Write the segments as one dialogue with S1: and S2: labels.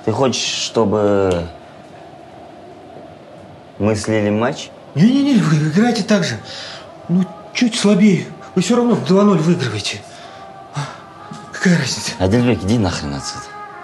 S1: Ты хочешь, чтобы мы слили матч?
S2: Не-не-не, вы играете так же. Ну, чуть слабее. Вы все равно 2-0 выигрываете. Какая разница?
S1: Адельбек, иди нахрен отсюда.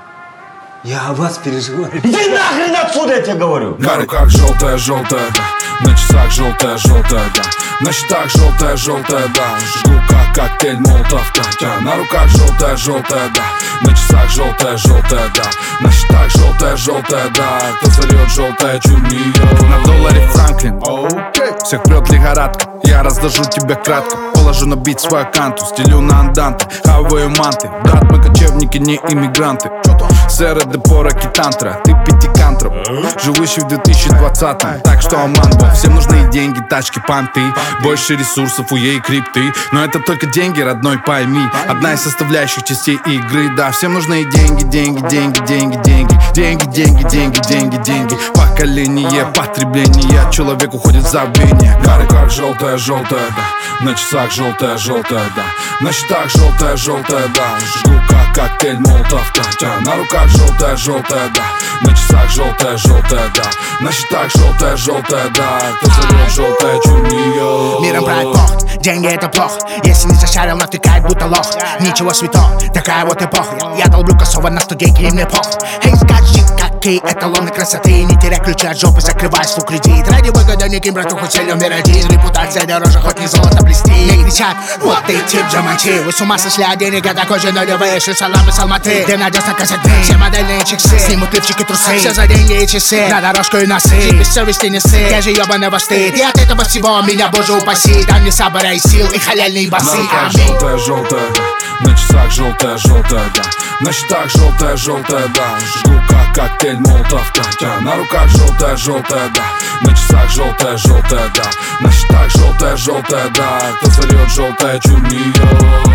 S2: Я о вас переживаю.
S1: Иди нахрен отсюда, я тебе говорю!
S3: На руках желтая-желтая, да. На часах желтая-желтая, да. На счетах желтая-желтая, да. Жгу как коктейль молотов, да. На руках желтая-желтая, да. На часах желтая-желтая, да. На счетах желтая-желтая, да. Кто зальет желтое чумиё. На долларе Франклин, окей. Всех прет лихорадка. Я раздажу тебя кратко. Положу на бит свою канту. Стелю на анданты, хаваю манты. Брат, мы кочевники, не иммигранты. Сэры депора китантра, ты пятикантроп, живущий в 2020-м. Так что аманбо, всем нужны деньги, тачки, понты. Больше ресурсов у ей крипты. Но это только деньги, родной, пойми. Одна из составляющих частей игры. Да, всем нужны деньги, деньги, деньги, деньги, деньги. Деньги, деньги, деньги, деньги, деньги. Поколение потребления, человек уходит в забвение. На руках желтая-желтая, да. На часах желтая-желтая, да. На счетах желтая-желтая, да. Жгу как коктейль молотов, да. На руках желтая-желтая, да. На часах желтая-желтая, да. На счетах желтая-желтая, да. Кто зовет желтое чумиё.
S4: Миром правит Бог, деньги это плохо. Если не зашарил, натыкает будто лох. Ничего святого, такая вот эпоха. Я долблю косово на студеньке, им не пох. Эй, скажи, какие эталоны красоты. Не теряй ключи от жопы, закрывай свой кредит. Ради выгоды неким братуху целью мир один. Репутация дороже, хоть не золото блестит. Не кричат, вот ты тип Джаманчи. Вы с ума сошли от денег, а такой же нулевые. Ши саламы с Алматы, ты найдешь на кассеты. Все модельные чиксы, снимут лифчики, трусы. Все за деньги и часы, на дорожку и носы. Без совести не сы, я же ебаного стыд. И от этого всего меня, боже упаси. Дай мне сабора и сил, и халяльные басы.
S3: Желтая-желтая, да. На часах желтая-желтая, да. На счетах желтая-желтая, да. Жгу как коктейль молотов, да. На руках желтая-желтая, да. На часах желтая-желтая, да. На счетах желтая-желтая, да. Кто зальет желтое чумиё.